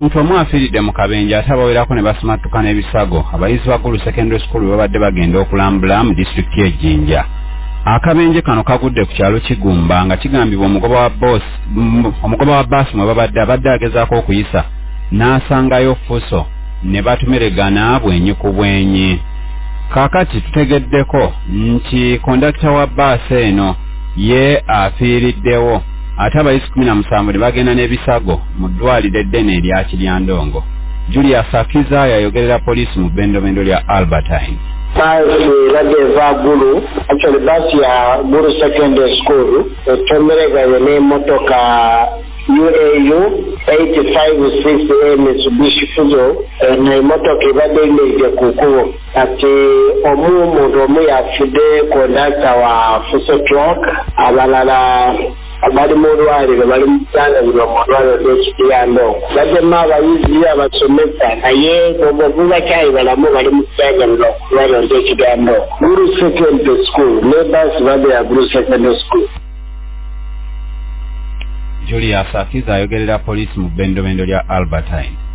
Omuntu omu afiiridde mu kabenje ate abawerako ne basimattuka n'ebisago abayizi ba Gulu Secondary School babadde bagenda okulambula mu disitulikiti y'Ejjinja. Akabenje kano kagudde ku kyalo Kigumba nga kigambibwa omugoba wa bbaasi mwe abadde agezaako okuyisa n'asangayo Fuso ne batumeregana bwenyi ku bwenyi. Kaakati tutegeddeko nti kondakita wa bbaasi eno ye afiiriddewo ate abayizi 17 ne bagenda n'ebisago mu ddwaliro eddene erya Kiryandongo. Julius Akiza yayogerera poliisi mu bendobendo lya Albertine. Gulu, actually basi ya Gulu Secondary School, tomerega n'emmotoka UAU 8560 Mitsubishi Fuso n'emmotoka ebadde eyimiride ku kkubo. Kati omuntu omu yafudde kondakita wa Fuso truck, abalala abali mu lwaliro bali mu kusangibwa mu lwaliro ly'Ekiryandongo. Baddemu abayizi abasomesa naye obuvuzi bakyali balamu bali mu kusangibwa mu lwaliro ly'Ekiryandongo. Gulu Secondary School ne basi badde ya Gulu Secondary School. Julius Akiza ayogerera poliisi mu bendobendo lya Albertine.